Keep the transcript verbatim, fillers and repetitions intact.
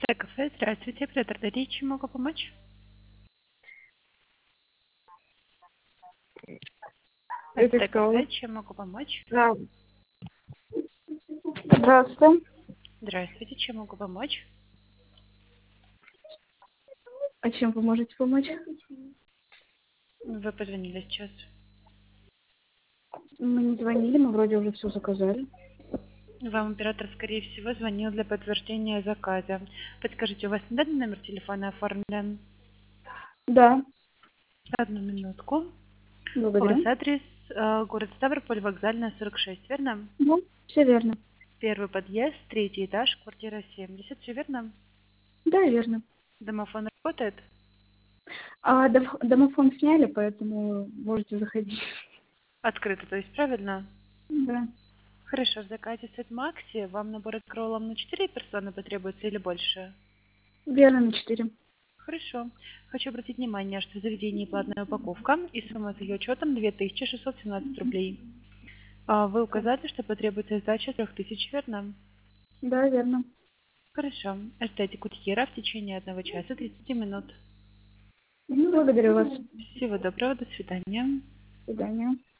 Эстэ кафе, здравствуйте, оператор Дарья, чем могу помочь? Это Эстэ кто? кафе, чем могу помочь? Да. Здравствуйте. Здравствуйте, чем могу помочь? А чем вы можете помочь? Вы позвонили сейчас. Мы не звонили, мы вроде уже все заказали. Вам оператор, скорее всего, звонил для подтверждения заказа. Подскажите, у вас на данный номер телефона оформлен? Да, Одну минутку. У вас благодарю. адрес э, город Ставрополь, вокзальная, сорок шесть, верно? Да, все верно. Первый подъезд, третий этаж, квартира семьдесят, все верно? Да, верно. Домофон работает? А дом- домофон сняли, поэтому можете заходить. Открыто, то есть правильно? Да, Хорошо, в заказе сет Макси вам набор с роллом на четыре персоны потребуется или больше? верно на четыре. Хорошо. Хочу обратить внимание, что в заведении платная упаковка и сумма за ее учетом две тысячи шестьсот семнадцать рублей. А вы указали, что потребуется сдача трех тысяч, верно? Да, верно. Хорошо. Ждите курьера в течение одного часа тридцати минут. Ну, благодарю вас. Всего доброго, до свидания. До свидания.